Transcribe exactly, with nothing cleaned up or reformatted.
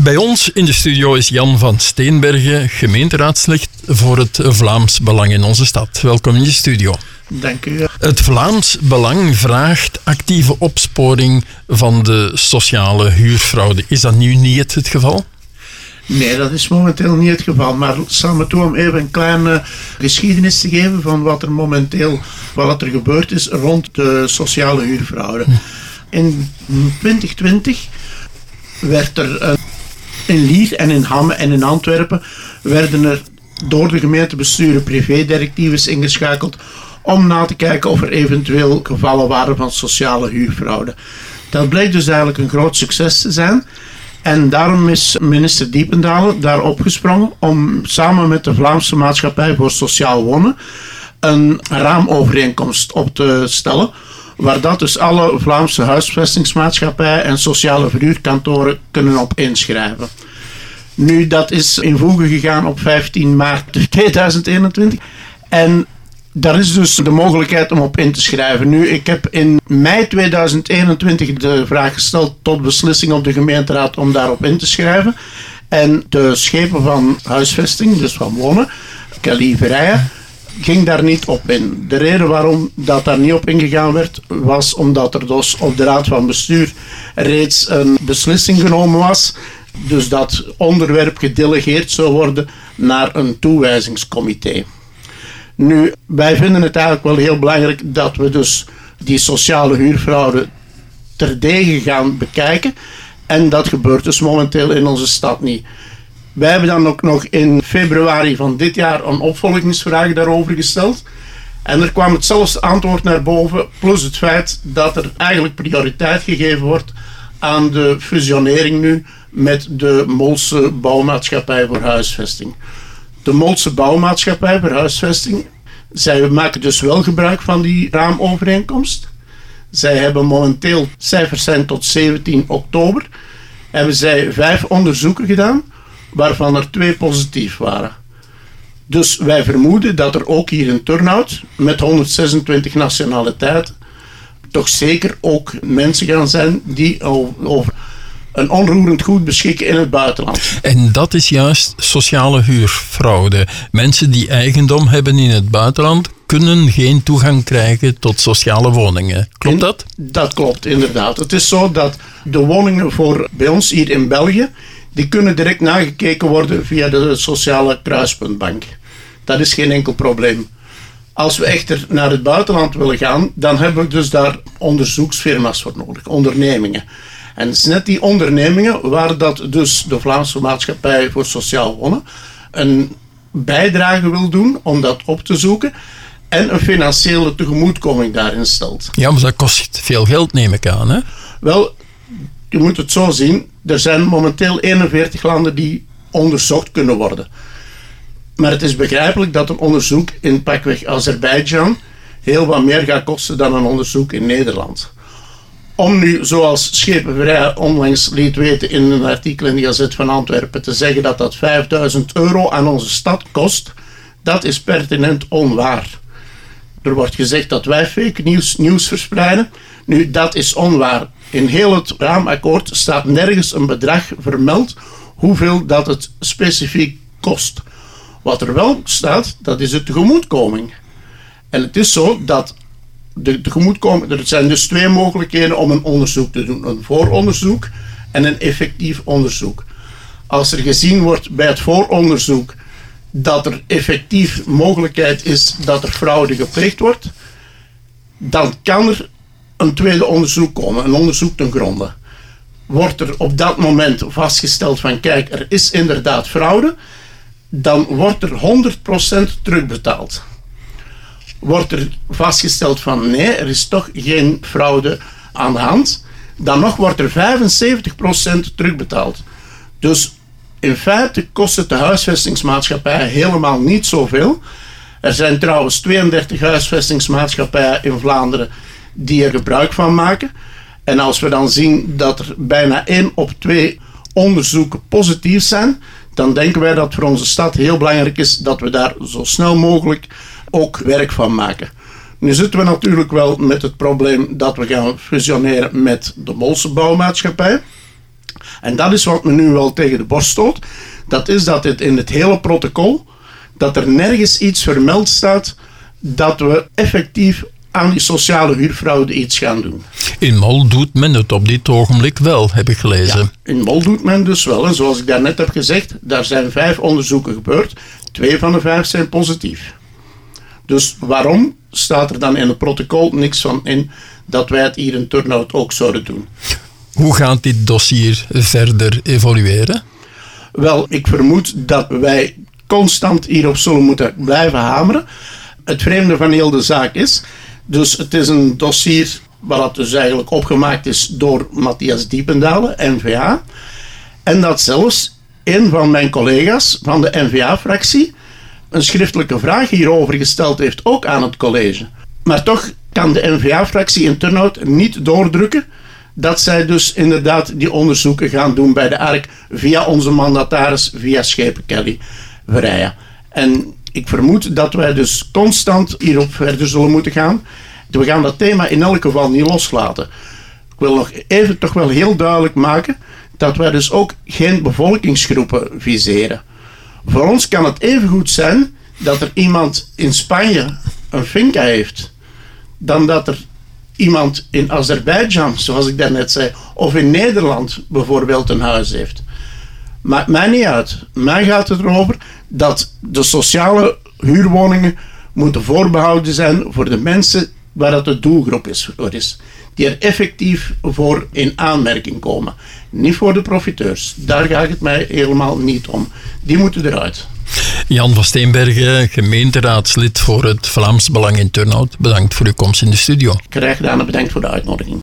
Bij ons in de studio is Jan van Steenbergen, gemeenteraadslid voor het Vlaams Belang in onze stad. Welkom in de studio. Dank u. Het Vlaams Belang vraagt actieve opsporing van de sociale huurfraude. Is dat nu niet het geval? Nee, dat is momenteel niet het geval. Maar sta me toe om even een kleine geschiedenis te geven van wat er momenteel wat er gebeurd is rond de sociale huurfraude. In twintig twintig werd er uh, in Lier en in Hamme en in Antwerpen werden er door de gemeentebesturen privédirectives ingeschakeld om na te kijken of er eventueel gevallen waren van sociale huurfraude. Dat bleek dus eigenlijk een groot succes te zijn. En daarom is minister Diependalen daar opgesprongen om samen met de Vlaamse Maatschappij voor Sociaal Wonen een raamovereenkomst op te stellen, waar dat dus alle Vlaamse huisvestingsmaatschappijen en sociale verhuurkantoren kunnen op inschrijven. Nu, dat is in voege gegaan op vijftien maart tweeduizend eenentwintig en daar is dus de mogelijkheid om op in te schrijven. Nu, ik heb in mei tweeduizend eenentwintig de vraag gesteld tot beslissing op de gemeenteraad om daarop in te schrijven. En de schepen van huisvesting, dus van wonen, Kelly Verrijen, ging daar niet op in. De reden waarom dat daar niet op ingegaan werd, was omdat er dus op de raad van bestuur reeds een beslissing genomen was. Dus dat onderwerp gedelegeerd zou worden naar een toewijzingscomité. Nu, wij vinden het eigenlijk wel heel belangrijk dat we dus die sociale huurfraude terdege gaan bekijken. En dat gebeurt dus momenteel in onze stad niet. Wij hebben dan ook nog in februari van dit jaar een opvolgingsvraag daarover gesteld. En er kwam hetzelfde antwoord naar boven, plus het feit dat er eigenlijk prioriteit gegeven wordt aan de fusionering nu met de Molse Bouwmaatschappij voor Huisvesting. De Molse Bouwmaatschappij voor Huisvesting, zij maken dus wel gebruik van die raamovereenkomst. Zij hebben momenteel, cijfers zijn tot zeventien oktober, hebben zij vijf onderzoeken gedaan, waarvan er twee positief waren. Dus wij vermoeden dat er ook hier in Turnhout, met honderdzesentwintig nationaliteiten, toch zeker ook mensen gaan zijn die over een onroerend goed beschikken in het buitenland. En dat is juist sociale huurfraude. Mensen die eigendom hebben in het buitenland kunnen geen toegang krijgen tot sociale woningen. Klopt dat? In, dat klopt, inderdaad. Het is zo dat de woningen voor bij ons hier in België, die kunnen direct nagekeken worden via de sociale kruispuntbank. Dat is geen enkel probleem. Als we echter naar het buitenland willen gaan, dan hebben we dus daar onderzoeksfirma's voor nodig, ondernemingen. En het is net die ondernemingen waar dat dus de Vlaamse Maatschappij voor Sociaal Wonen een bijdrage wil doen om dat op te zoeken en een financiële tegemoetkoming daarin stelt. Ja, maar dat kost veel geld, neem ik aan, hè? Wel, je moet het zo zien, er zijn momenteel eenenveertig landen die onderzocht kunnen worden. Maar het is begrijpelijk dat een onderzoek in pakweg Azerbeidzjan heel wat meer gaat kosten dan een onderzoek in Nederland. Om nu, zoals Schepenvrij onlangs liet weten in een artikel in de Gazet van Antwerpen, te zeggen dat dat vijfduizend euro aan onze stad kost, dat is pertinent onwaar. Er wordt gezegd dat wij fake nieuws, nieuws verspreiden. Nu, dat is onwaar. In heel het raamakkoord staat nergens een bedrag vermeld hoeveel dat het specifiek kost. Wat er wel staat, dat is de tegemoetkoming. En het is zo dat de tegemoetkoming, er zijn dus twee mogelijkheden om een onderzoek te doen. Een vooronderzoek en een effectief onderzoek. Als er gezien wordt bij het vooronderzoek dat er effectief mogelijkheid is dat er fraude gepleegd wordt, dan kan er een tweede onderzoek komen, een onderzoek ten gronde. Wordt er op dat moment vastgesteld van kijk, er is inderdaad fraude, dan wordt er honderd procent terugbetaald. Wordt er vastgesteld van nee, er is toch geen fraude aan de hand, dan nog wordt er vijfenzeventig procent terugbetaald. Dus in feite kost het de huisvestingsmaatschappij helemaal niet zoveel. Er zijn trouwens tweeëndertig huisvestingsmaatschappijen in Vlaanderen die er gebruik van maken. En als we dan zien dat er bijna één op twee onderzoeken positief zijn, dan denken wij dat voor onze stad heel belangrijk is dat we daar zo snel mogelijk ook werk van maken. Nu zitten we natuurlijk wel met het probleem dat we gaan fusioneren met de Molse Bouwmaatschappij. En dat is wat me nu wel tegen de borst stoot. Dat is dat het in het hele protocol, dat er nergens iets vermeld staat dat we effectief aan die sociale huurfraude iets gaan doen. In Mol doet men het op dit ogenblik wel, heb ik gelezen. Ja, in Mol doet men dus wel. En zoals ik daarnet heb gezegd, daar zijn vijf onderzoeken gebeurd. Twee van de vijf zijn positief. Dus waarom staat er dan in het protocol niks van in dat wij het hier in Turnhout ook zouden doen? Hoe gaat dit dossier verder evolueren? Wel, ik vermoed dat wij constant hierop zullen moeten blijven hameren. Het vreemde van heel de zaak is, dus het is een dossier wat dus eigenlijk opgemaakt is door Matthias Diependalen, N V A. En dat zelfs een van mijn collega's van de N V A-fractie een schriftelijke vraag hierover gesteld heeft, ook aan het college. Maar toch kan de N V A-fractie in Turnhout niet doordrukken dat zij dus inderdaad die onderzoeken gaan doen bij de A R K via onze mandataris, via Schepen Kelly Verrijen. En ik vermoed dat wij dus constant hierop verder zullen moeten gaan. We gaan dat thema in elk geval niet loslaten. Ik wil nog even toch wel heel duidelijk maken dat wij dus ook geen bevolkingsgroepen viseren. Voor ons kan het even goed zijn dat er iemand in Spanje een finca heeft, dan dat er iemand in Azerbeidzjan, zoals ik daarnet zei, of in Nederland bijvoorbeeld een huis heeft. Maakt mij niet uit. Mij gaat het erover dat de sociale huurwoningen moeten voorbehouden zijn voor de mensen waar dat de doelgroep is, voor is. Die er effectief voor in aanmerking komen. Niet voor de profiteurs. Daar gaat het mij helemaal niet om. Die moeten eruit. Jan van Steenbergen, gemeenteraadslid voor het Vlaams Belang in Turnhout. Bedankt voor uw komst in de studio. Graag gedaan en bedankt voor de uitnodiging.